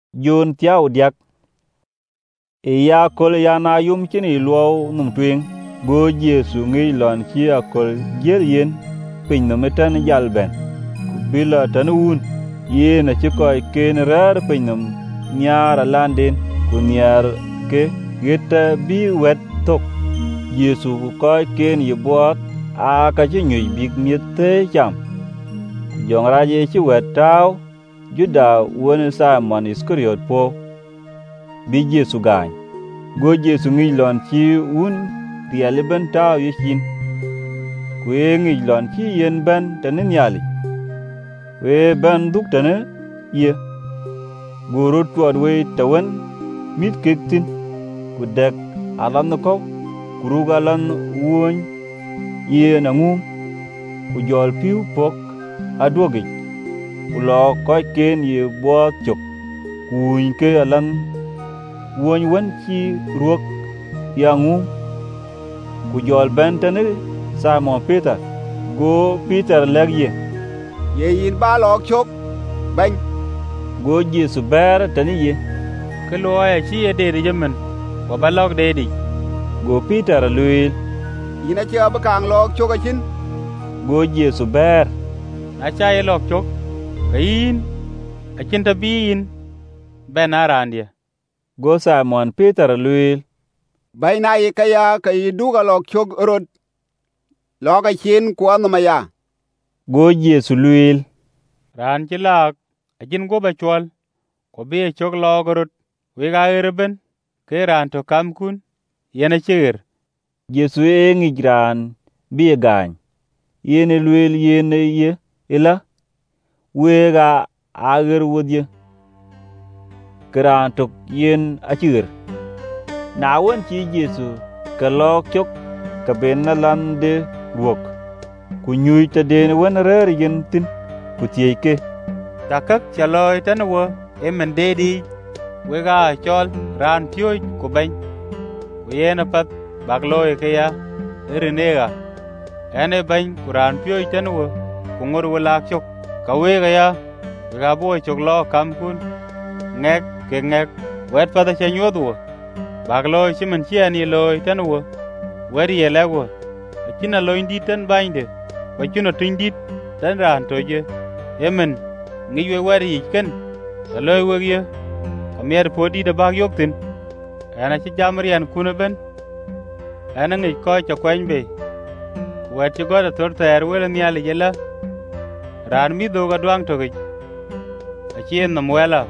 Jon tiao diak ya kol yana yum chini luo num twing go Yesu ngi lon chi akol jer yen pin no metan jalben bila tanun ye na chi koy ken rar pin no nyara landin ku nyar ke geta bi wet tok Yesu koy ken yibot a ka chi nyi big miete cham jong raje chi wet taw Juda won Simon Iskariot po bi Yesu gany go Yesu ngi lon chi un riel ben taw yichin ku ngi lon chi yen ben tanen yali we ben duk tane ye guru tuad we tawan mit kektin ku dek alan ko kuru galan won ye na ngum ku jol piu pok adwogi lo koy ken ye bo chok kuin ke alan won wan chi ruok yangu ku jol bentane Simon Peter go Peter legye ye yin ba lok chok bany go Yesu ber tani ye ke lo ya chi ye de jemen wa ba lok de di go Peter luil yin a cha ba kang lok chok a chin go Yesu ber na cha ye lok chok kain a chin ta bin ben arandia go Simon Peter luil bay na ye kaya kay du ga lok chok rod lok a chin kwa no maya go Yesu luil ran chi lak a chin go ba chwal ko be chok lok rod we ga erben ke ran to kam kun yena chir Yesu ngi gran bi gany yene luil yene ye ila we ga ager wodye kran tok yen achir na won chi Yesu ka lok chok ka ben na lande ruok ku nyuy ta den won rer yen tin ku tieke takak chaloy tan wo emen dedi we ga chol ran tyoy ko ben we yena pat bagloy ke ya erinega ene ben kuran tyoy tan wo ku ngor wala chok ka we ga ya we ga boy chok lo kam kun ngek ke ngek wet pa da chenyodwo bagloy chimen chiani loy tan wo wari yelewo akina loy ndi tan bande ko kino tindit tan ran toje yemen ngi we wari ken loy wogye kamier podi da bag yoktin ana ci jamrian kuno ben ana ngi ko cha kwen be wati goda torter wala nyali yela ran mi do ga dwang to gi achien nam wala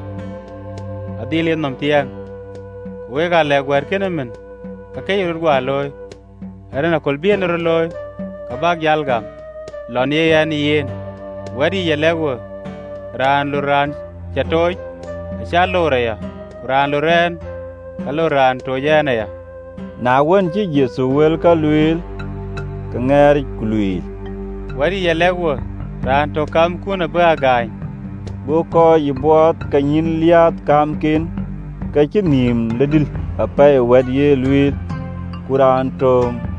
adili nam tiang we ga le gwer kenemen ka kay ru gwa loy arena kol bien ru loy ka bag yalgam lon ye yani yen wadi yelewo ran lu ran chatoy cha loreya ran lu ren ka lo ran to yana ya na won chi Yesu wel ka luil ka ngari ku luil wadi yelewo ran to kam kuna ba gay go ko yibot ka nyin liat kam ken ka chinim ledil apay wad ye luil kuran to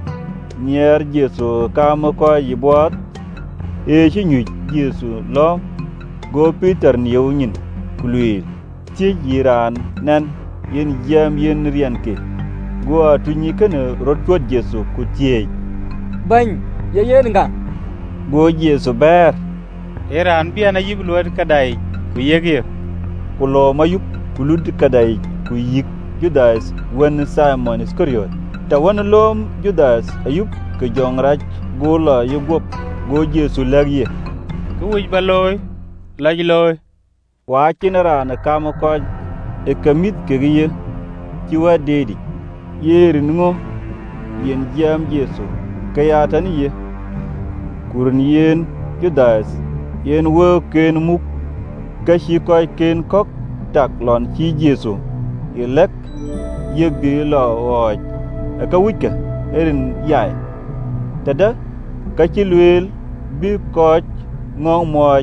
nyer Yesu kam ko yibot e chi nyu Yesu lo go Peter niu nyin ku luil ti yiran nan yen jam yen rian ke go atunyi kana rotwot Yesu ku tie bany ye yen nga go Yesu ber eran biana yibluot kadai ku yegye kulo mayup kulud kadai ku yik Judas wen Simon Iskariot ta won lom Judas ayup ke jongraj go la yugop go Yesu lagye ku wij baloy lajloy wa kinara na kama ko e kamit ke ye ci wa dedi yerin ngo yen jam Yesu kaya tani ye kurun yen Judas yen wo ken muk kashi koy ken kok tak lon ci Yesu yelek yegdi lo oj ka wika erin yai tada ka ci luel bi koch ngong moj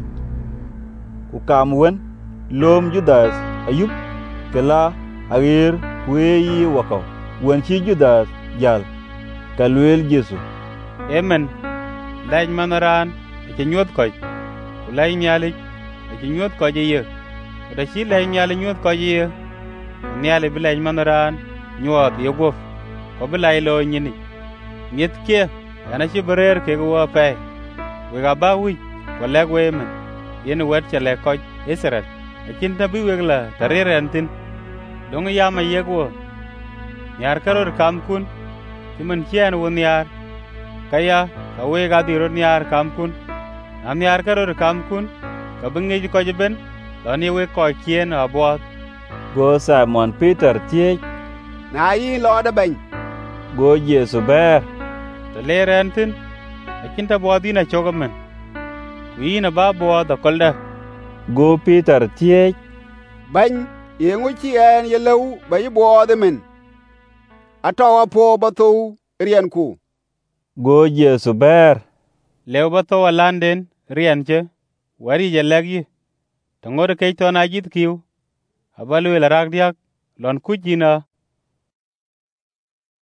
ku kam wen lom Judas ayup kala agir weyi wakaw wen ci Judas jal ka luel Yesu emen laj manaran ke nyot koy lay nyalik ke nyot ko je ye da chi le nyal nyut ko yi nyal bi le manoran nyot yogof ko bi lai lo nyini miet ke ana chi berer ke go pe we ga ba wi ko le we men yen wet chale ko Israel akin ta bi wegla tareren tin dong ya ma yego nyar karor kam kun timan chien won nyar kaya ka we ga diro nyar kam kun am nyar karor kam kun ka bingi ko ben loni we ko chien abot go Simon Peter tie na yi lo da ben go Yesu ber to leren tin akin ta bodina chogamen wi na ba bo da kolda go Peter tie ben yengu chi en ye lew ba yi bo de men atawa po ba to rien ku go Yesu ber lew ba to landen rien che wari je legi to ngor ke to na jit kiu abalu la rak diak lon kujina